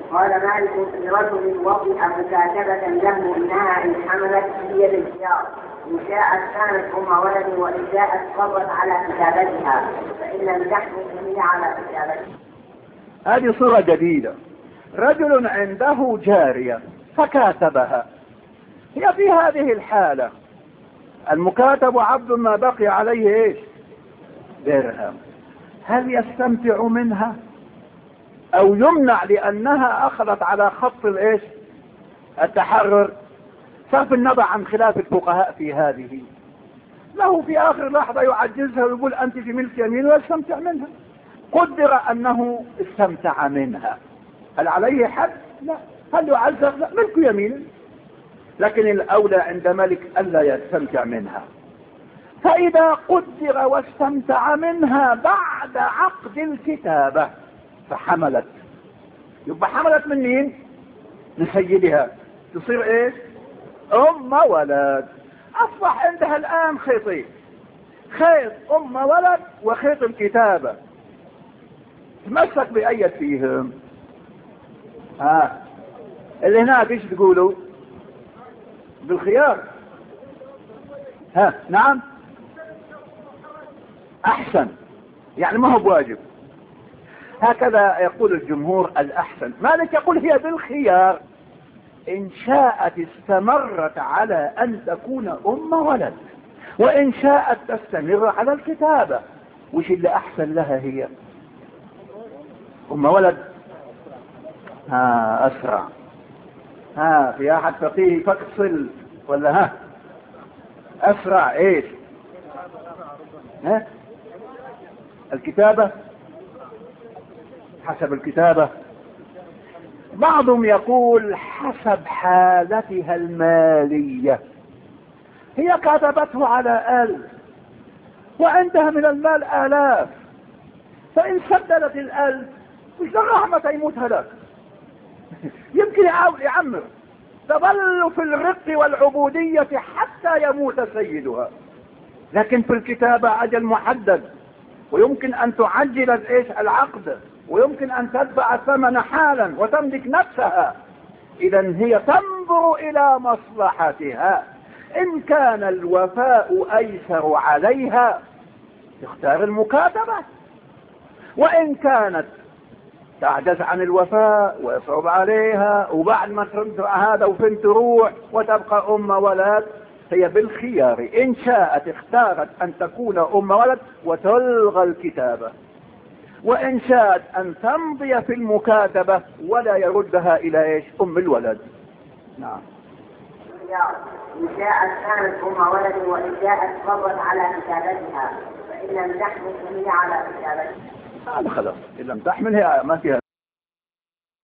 قال مالك في رجل وضع مكاتبة له إنها إن حملت هي بالخيار، إن شاءت كانت أم ولد وإن شاءت قضت على كتابتها، فإن لم تحمل هي على كتابتها. هذه صورة جديدة. رجل عنده جارية فكاتبها، هي في هذه الحالة المكاتب عبد ما بقي عليه ايش؟ درهم. هل يستمتع منها او يمنع لانها اخذت على خط الايش؟ التحرر؟ صرف النظر عن خلاف الفقهاء في هذه، له في اخر لحظة يعجزها ويقول انت في ملك يمين ويستمتع منها. قدر انه استمتع منها، هل عليه حد؟ لا. هل يعذب؟ لا، ملك يمين. لكن الاولى عند ملك الا يستمتع منها. فاذا قدر واستمتع منها بعد عقد الكتابة فحملت، يبقى حملت من مين؟ من سيدها، تصير ايش؟ ام ولد. اصبح عندها الان خيطين، خيط ام ولد وخيط الكتابة، تمسك بأية فيهم؟ اللي هناك ايش تقولوا؟ بالخيار. نعم، احسن، يعني ما هو بواجب. هكذا يقول الجمهور الاحسن. مالك يقول هي بالخيار، ان شاءت استمرت على ان تكون ام ولد، وان شاءت تستمر على الكتابة. وش اللي احسن لها؟ هي ام ولد. اسرع. في احد فقيه فاكسل ولا اسرع ايش؟ الكتابة، حسب الكتابة. بعضهم يقول حسب حالتها المالية. هي كتبته على 1000 وعندها من المال 1000، فإن سددت 1000 مش الرحمة يموت هلاك. يمكن يعمر، تظل في الرق والعبودية حتى يموت سيدها. لكن في الكتابة أجل محدد، ويمكن أن تعجل العقد، ويمكن أن تدفع الثمن حالا وتملك نفسها. إذا هي تنظر إلى مصلحتها. إن كان الوفاء أيسر عليها تختار المكاتبة، وإن كانت تعجز عن الوفاء ويصعب عليها وبعد ما ترد هذا وفين تروح وتبقى أم ولد، هي بالخيار. إن شاءت اختارت أن تكون أم ولد وتلغى الكتابة، وإن شاءت أن تمضي في المكاتبة ولا يردها إلى إيش؟ أم الولد. نعم. إن شاءت كانت أم ولد وإن شاءت قضت على كتابتها، فإن لم تحمل هي على كتابتها. خلاص، إن لم تحمل هي ما فيها